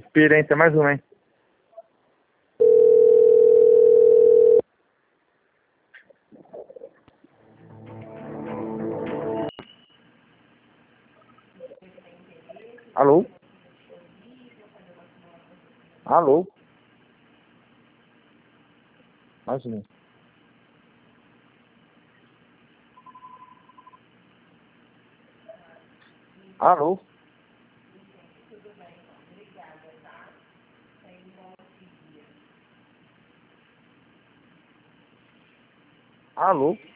Respira, hein? Tem mais uma, hein? Alô? Alô? Mais uma. Alô? Alô?